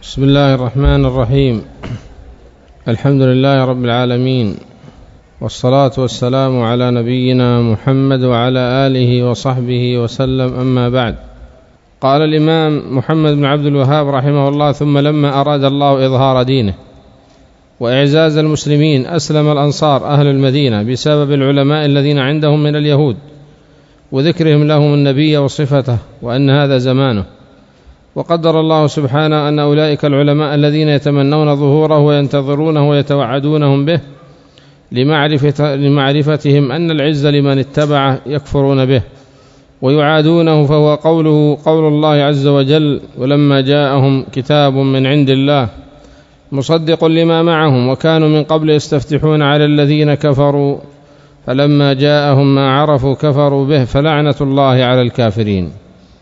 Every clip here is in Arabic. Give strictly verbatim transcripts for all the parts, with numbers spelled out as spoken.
بسم الله الرحمن الرحيم. الحمد لله رب العالمين، والصلاة والسلام على نبينا محمد وعلى آله وصحبه وسلم، أما بعد. قال الإمام محمد بن عبد الوهاب رحمه الله: ثم لما أراد الله إظهار دينه وإعزاز المسلمين أسلم الأنصار أهل المدينة بسبب العلماء الذين عندهم من اليهود، وذكرهم لهم النبي وصفته وأن هذا زمانه. وقدر الله سبحانه أن أولئك العلماء الذين يتمنون ظهوره وينتظرونه ويتوعدونهم به لمعرفة لمعرفتهم أن العز لمن اتبعه يكفرون به ويعادونه، فهو قوله قول الله عز وجل: ولما جاءهم كتاب من عند الله مصدق لما معهم وكانوا من قبل يستفتحون على الذين كفروا فلما جاءهم ما عرفوا كفروا به فلعنة الله على الكافرين.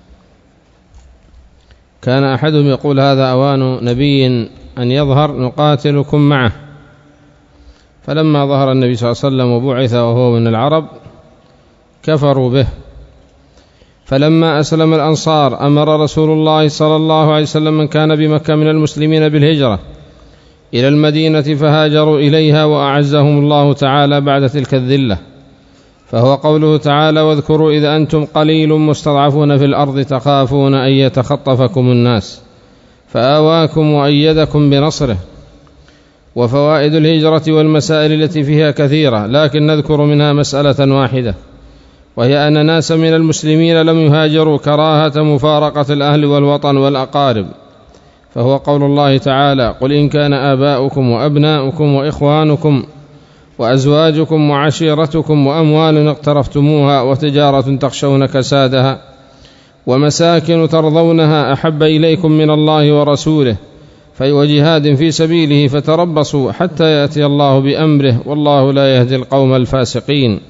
كان أحدهم يقول: هذا أوان نبي أن يظهر نقاتلكم معه. فلما ظهر النبي صلى الله عليه وسلم وبعث وهو من العرب كفروا به. فلما أسلم الأنصار أمر رسول الله صلى الله عليه وسلم من كان بمكة من المسلمين بالهجرة إلى المدينة فهاجروا إليها وأعزهم الله تعالى بعد تلك الذلة، فهو قوله تعالى: واذكروا إذ أنتم قليل مستضعفون في الأرض تخافون أن يتخطفكم الناس فآواكم وأيدكم بنصره. وفوائد الهجرة والمسائل التي فيها كثيرة، لكن نذكر منها مسألة واحدة، وهي أن ناس من المسلمين لم يهاجروا كراهة مفارقة الأهل والوطن والأقارب، فهو قول الله تعالى: قل إن كان آباؤكم وأبناؤكم وإخوانكم وأزواجكم وعشيرتكم وأموال اقترفتموها وتجارة تخشون كسادها ومساكن ترضونها أحب إليكم من الله ورسوله وجهاد في سبيله فتربصوا حتى يأتي الله بأمره والله لا يهدي القوم الفاسقين.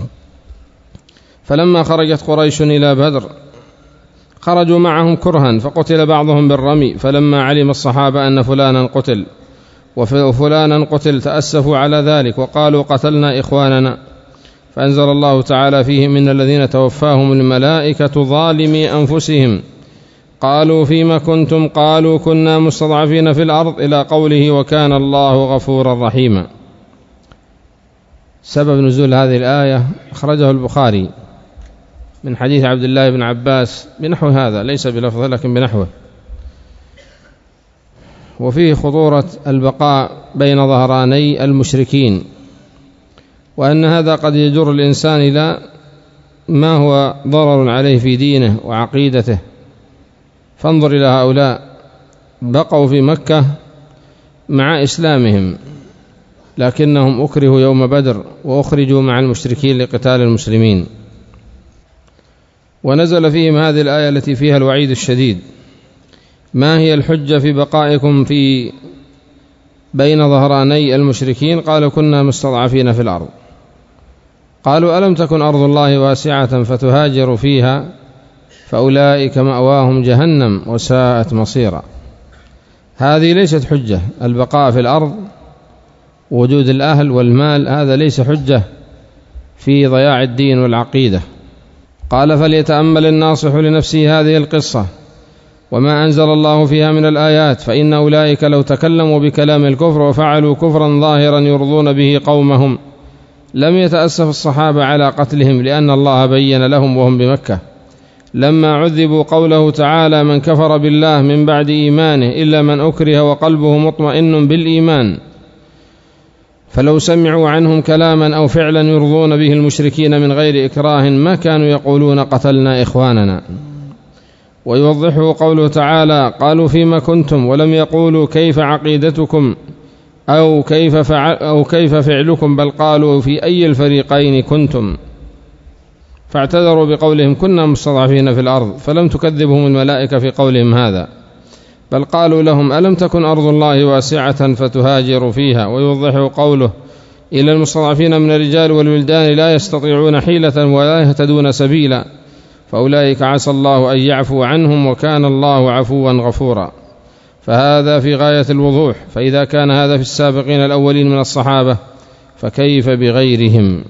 فلما خرجت قريش إلى بدر خرجوا معهم كرها فقتل بعضهم بالرمي، فلما علم الصحابة أن فلانا قتل وفلانا قتل تأسفوا على ذلك وقالوا: قتلنا إخواننا، فأنزل الله تعالى فيهم: من الذين توفاهم الملائكة ظالمي أنفسهم قالوا فيما كنتم قالوا كنا مستضعفين في الأرض إلى قوله: وكان الله غفورا رحيما. سبب نزول هذه الآية أخرجه البخاري من حديث عبد الله بن عباس بنحو هذا، ليس بلفظه لكن بنحوه، وفيه خطورة البقاء بين ظهراني المشركين، وأن هذا قد يجر الإنسان إلى ما هو ضرر عليه في دينه وعقيدته. فانظر إلى هؤلاء بقوا في مكة مع إسلامهم، لكنهم أكرهوا يوم بدر وأخرجوا مع المشركين لقتال المسلمين، ونزل فيهم هذه الآية التي فيها الوعيد الشديد: ما هي الحجة في بقائكم في بين ظهراني المشركين؟ قالوا: كنا مستضعفين في الأرض. قالوا: ألم تكن أرض الله واسعة فتهاجروا فيها فأولئك مأواهم جهنم وساءت مصيرا. هذه ليست حجة، البقاء في الأرض ووجود الأهل والمال هذا ليس حجة في ضياع الدين والعقيدة. قال: فليتأمل الناصح لنفسه هذه القصة وما أنزل الله فيها من الآيات، فإن أولئك لو تكلموا بكلام الكفر وفعلوا كفرا ظاهرا يرضون به قومهم لم يتأسف الصحابة على قتلهم، لأن الله بين لهم وهم بمكة لما عذبوا قوله تعالى: من كفر بالله من بعد إيمانه إلا من أكره وقلبه مطمئن بالإيمان. فلو سمعوا عنهم كلاما أو فعلا يرضون به المشركين من غير إكراه ما كانوا يقولون قتلنا إخواننا. ويوضحه قوله تعالى: قالوا فيما كنتم، ولم يقولوا كيف عقيدتكم أو كيف, فعل أو كيف فعلكم، بل قالوا في أي الفريقين كنتم، فاعتذروا بقولهم كنا مستضعفين في الأرض، فلم تكذبهم الملائكة في قولهم هذا، بل قالوا لهم: ألم تكن أرض الله واسعة فتهاجروا فيها. ويوضحه قوله: إلى المستضعفين من الرجال والولدان لا يستطيعون حيلة ولا يهتدون سبيلا فأولئك عسى الله أن يعفو عنهم وكان الله عفوا غفورا. فهذا في غاية الوضوح، فإذا كان هذا في السابقين الأولين من الصحابة فكيف بغيرهم؟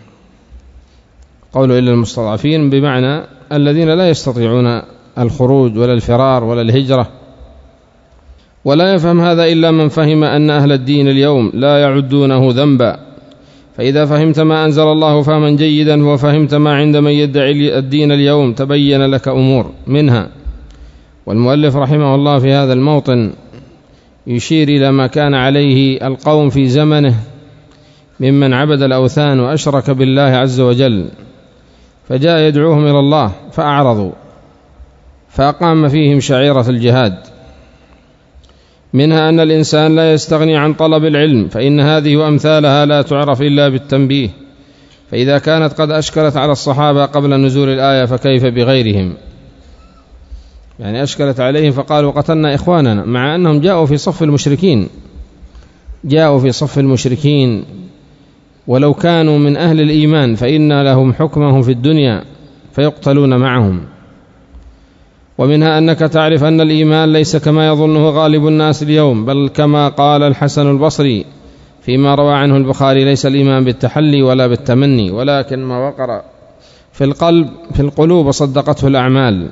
قوله إلا المستضعفين بمعنى الذين لا يستطيعون الخروج ولا الفرار ولا الهجرة. ولا يفهم هذا إلا من فهم أن أهل الدين اليوم لا يعدونه ذنبا. فإذا فهمت ما أنزل الله فهما جيدا وفهمت ما عند من يدعي الدين اليوم تبين لك أمور منها. والمؤلف رحمه الله في هذا الموطن يشير إلى ما كان عليه القوم في زمنه ممن عبد الأوثان وأشرك بالله عز وجل، فجاء يدعوهم إلى الله فأعرضوا، فأقام فيهم شعيرة الجهاد، منها أن الإنسان لا يستغني عن طلب العلم، فإن هذه وأمثالها لا تعرف إلا بالتنبيه، فإذا كانت قد أشكلت على الصحابة قبل نزول الآية فكيف بغيرهم؟ يعني أشكلت عليهم فقالوا قتلنا إخواننا، مع أنهم جاءوا في صف المشركين، جاءوا في صف المشركين، ولو كانوا من أهل الإيمان فإن لهم حكمهم في الدنيا فيقتلون معهم. ومنها أنك تعرف أن الإيمان ليس كما يظنه غالب الناس اليوم، بل كما قال الحسن البصري فيما روى عنه البخاري: ليس الإيمان بالتحلي ولا بالتمني، ولكن ما وقر في القلب في القلوب صدقته الأعمال.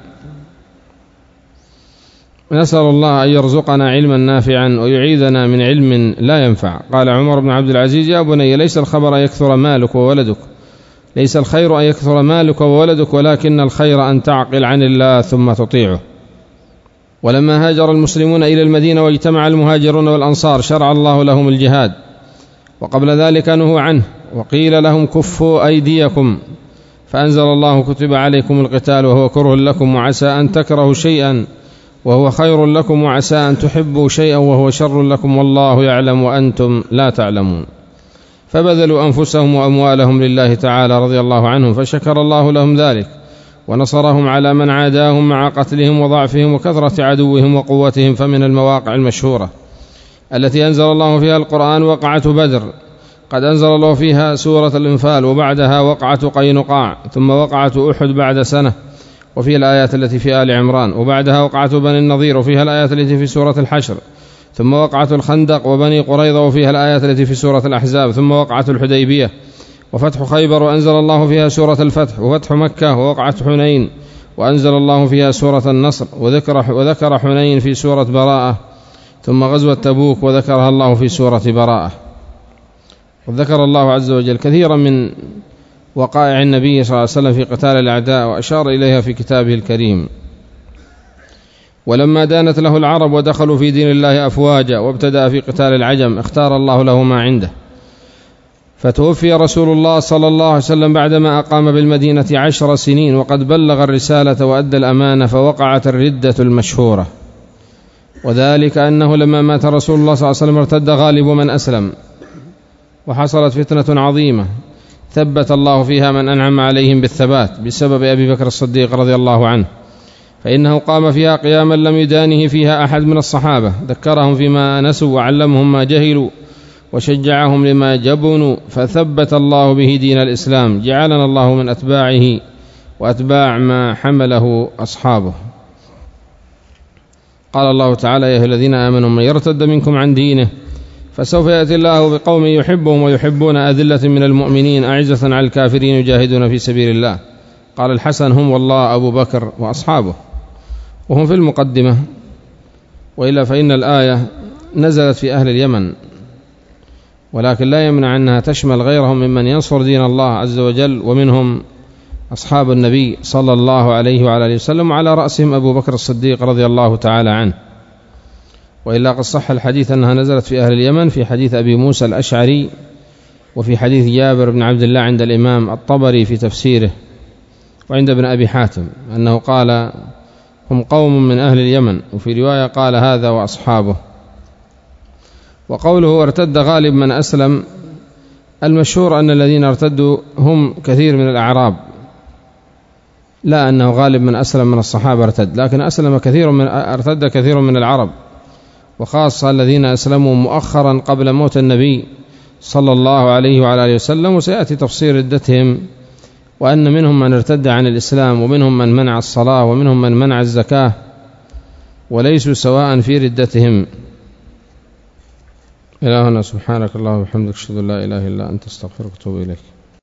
نسأل الله أن يرزقنا علما نافعا ويعيذنا من علم لا ينفع. قال عمر بن عبد العزيز: يا بني ليس الخبر أن يكثر مالك وولدك، ليس الخير أن يكثر مالك وولدك، ولكن الخير أن تعقل عن الله ثم تطيعه. ولما هاجر المسلمون إلى المدينة واجتمع المهاجرون والأنصار شرع الله لهم الجهاد، وقبل ذلك نهوا عنه وقيل لهم كفوا أيديكم، فأنزل الله: كتب عليكم القتال وهو كره لكم، وعسى أن تكرهوا شيئا وهو خير لكم، وعسى أن تحبوا شيئا وهو شر لكم، والله يعلم وأنتم لا تعلمون. فبذلوا أنفسهم وأموالهم لله تعالى رضي الله عنهم، فشكر الله لهم ذلك ونصرهم على من عاداهم مع قتلهم وضعفهم وكثرة عدوهم وقوتهم. فمن المواقع المشهورة التي أنزل الله فيها القرآن وقعة بدر، قد أنزل الله فيها سورة الإنفال، وبعدها وقعة قينقاع، ثم وقعة أحد بعد سنة وفيها الآيات التي في آل عمران، وبعدها وقعة بني النضير وفيها الآيات التي في سورة الحشر، ثم وقعة الخندق وبني قريظة وفيها الآيات التي في سورة الأحزاب، ثم وقعة الحديبية وفتح خيبر وأنزل الله فيها سورة الفتح، وفتح مكة ووقعة حنين وأنزل الله فيها سورة النصر، وذكر, وذكر حنين في سورة براءة، ثم غزوة تبوك وذكرها الله في سورة براءة. وذكر الله عز وجل كثيرا من وقائع النبي صلى الله عليه وسلم في قتال الأعداء، وأشار إليها في كتابه الكريم. ولما دانت له العرب ودخلوا في دين الله أفواجا وابتدأ في قتال العجم، اختار الله له ما عنده، فتوفي رسول الله صلى الله عليه وسلم بعدما أقام بالمدينة عشر سنين، وقد بلغ الرسالة وأدى الأمانة، فوقعت الردة المشهورة. وذلك أنه لما مات رسول الله صلى الله عليه وسلم ارتد غالب من أسلم، وحصلت فتنة عظيمة ثبت الله فيها من أنعم عليهم بالثبات بسبب أبي بكر الصديق رضي الله عنه، فإنه قام فيها قياما لم يدانه فيها أحد من الصحابة، ذكرهم فيما نسوا وعلمهم ما جهلوا وشجعهم لما جبنوا، فثبت الله به دين الإسلام، جعلنا الله من أتباعه وأتباع ما حمله أصحابه. قال الله تعالى: يا أيها الذين آمنوا من يرتد منكم عن دينه فسوف يأتي الله بقوم يحبهم ويحبون، أذلة من المؤمنين أعزة على الكافرين يجاهدون في سبيل الله. قال الحسن: هم والله أبو بكر وأصحابه، وهم في المقدمة. وإلا فإن الآية نزلت في أهل اليمن، ولكن لا يمنع أنها تشمل غيرهم ممن ينصر دين الله عز وجل، ومنهم أصحاب النبي صلى الله عليه وعلى آله وسلم، وعلى رأسهم أبو بكر الصديق رضي الله تعالى عنه. وإلا قد صح الحديث أنها نزلت في أهل اليمن في حديث أبي موسى الأشعري، وفي حديث جابر بن عبد الله عند الإمام الطبري في تفسيره، وعند ابن أبي حاتم أنه قال: هم قوم من أهل اليمن، وفي رواية قال: هذا وأصحابه. وقوله ارتد غالب من أسلم، المشهور أن الذين ارتدوا هم كثير من الأعراب، لا أنه غالب من أسلم من الصحابة ارتد، لكن أسلم كثير من ارتد كثير من العرب، وخاصة الذين أسلموا مؤخرا قبل موت النبي صلى الله عليه وعلى آله وسلم. وسيأتي تفصيل ردتهم، وأن منهم من ارتد عن الإسلام، ومنهم من منع الصلاة، ومنهم من منع الزكاة، وليسوا سواء في ردتهم. إلهنا سبحانك اللهم وبحمدك، أشهد أن لا إله إلا أنت، أستغفرك وأتوب إليك.